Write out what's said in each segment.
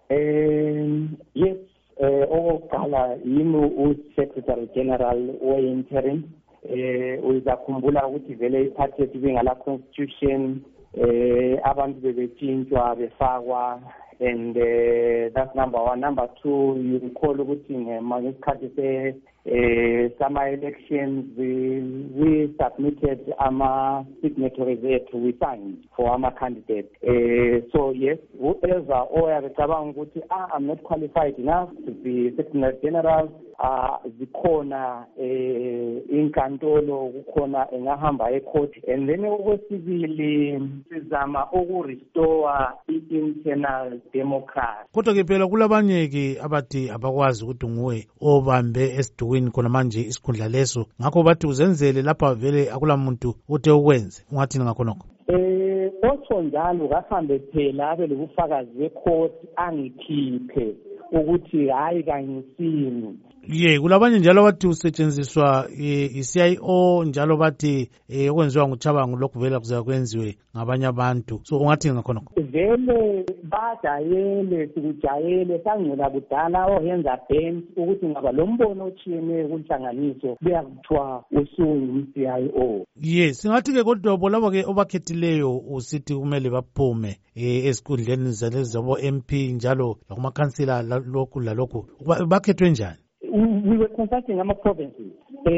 Yes, okokuqala yimi uSecretary General we-interim. Uyakhumbula ukuthi vele iphathi yethu bingala constitution abantu bebetshintshwa befakwa, and that's number one. Number two, you recall ukuthi ngesikhathi summer elections we submitted ama-signatories ethu, we signed for ama-candidates. So yes, whoever oyabecabanga ukuthi I'm not qualified enough to be Secretary General, zikhona inkantolo, kukhona engahamba ecourt. And then okwesibili sizama ukurestore i-internal democracy. Kodwa ke phela kulabanye ke abathi abakwazi ukuthi nguwe obambe esidukwini khona manje isikhundla leso, ngakho bathi uzenzele lapha vele akula muntu uthe ukwenze. Ungathini ngakho nokho? Otsho njalo kahambe phela abe lobufakazi becourt angikhiphe ukuthi hayi kangisini. Kulabanye njalo bathi usetshenziswa i-CIO, njalo bathi okwenziwa nguChabangu lokhu vele kuza kwenziwe ngabanye abantu. So ungathi ngakho nokho? Vele bajayele, sikujayele sangcela kudala oyenza bench ukuthi ngaba lo mbono otshiyeneyo kunhlanganiso beyakuthiwa usungu-CIO. Singathi ke kodwa labo ke obakhethileyo usithi kumele baphume esikhundleni zabo MP njalo lakumakhansila lokhu lalokhu, bakhethwe njani? We were consulting ama-provinces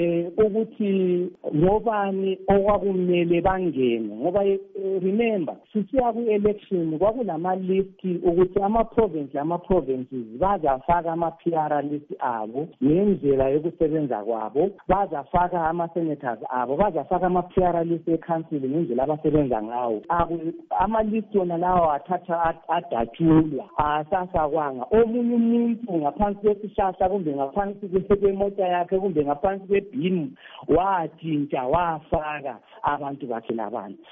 ukuthi ngobani okwakumele bangene, ngoba remember sisiya ku-election kwakunama-listi ukuthi ama-provinces bazafaka ama-PR list abo ngendlela yokusebenza kwabo, bazafaka ama-senators abo, bazafaka ama-PR list ekhansili ngendlela abasebenza ngawo. Ama-listi wona lawo athatha adatshulwa, asasakwanga omunye umuntu ngaphansi kwesihlahla kumbe ngaphansi kwemota yakhe kumbe ngaphansi kwebhimu watshintsha wafaka abantu bakhe labanye.